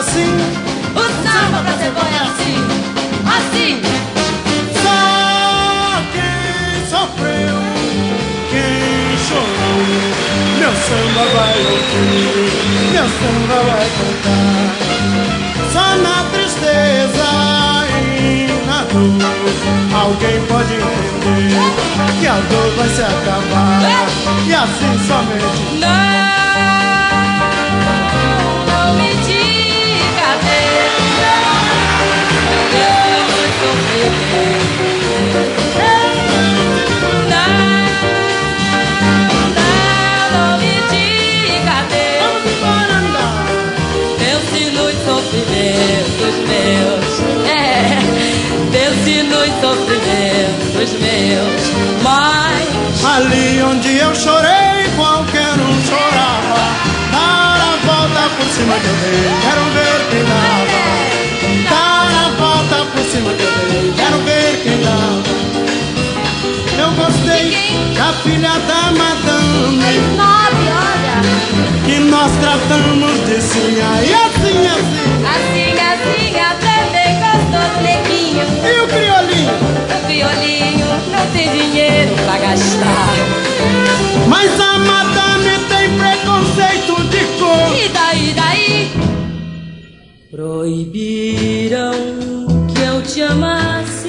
assim, o samba pra ser bom é assim, assim. Só quem sofreu, quem chorou, meu samba vai ouvir, meu samba vai cantar. Só na tristeza e na dor alguém pode entender que a dor vai se acabar, e assim somente. Não me diga Deus, eu não sofrer. Não me diga Deus, pense nos sofrimentos meus, pense nos sofrimentos meus, mas ali onde eu chorei, qualquer um chorava. Dar a volta por cima que eu dei, quero ver quem dava. Dar a volta por cima que eu dei, quero ver quem dava. Eu gostei da filha da madame, que nós tratamos de sinha, e assim, assim. assim, também gostou do neguinho. E o criolinho? O violinho não tem dinheiro pra gastar. Mas a madame tem preconceito de cor. E daí? Proibiram que eu te amasse,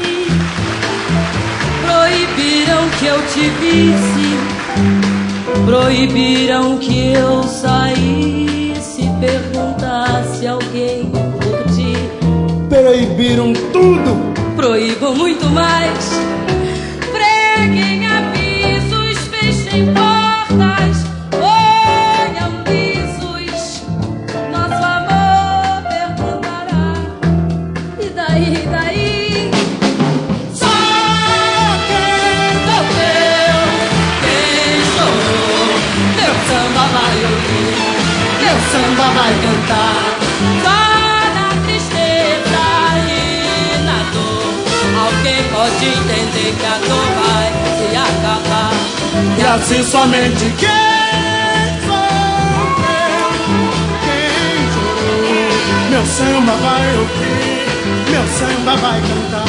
proibiram que eu te visse, proibiram que eu saísse, perguntasse alguém por ti. Proibiram tudo. Proíbam muito mais. Preguem avisos, fechem portas, ponham lisos. Nosso amor perguntará. E daí? Só quem sofreu, quem chorou, meu samba vai ouvir, meu samba vai cantar. Só na tristeza e na dor alguém pode entender que a dor vai se acabar. E assim somente quem sofreu, quem chorou, meu samba vai ouvir, meu samba vai cantar.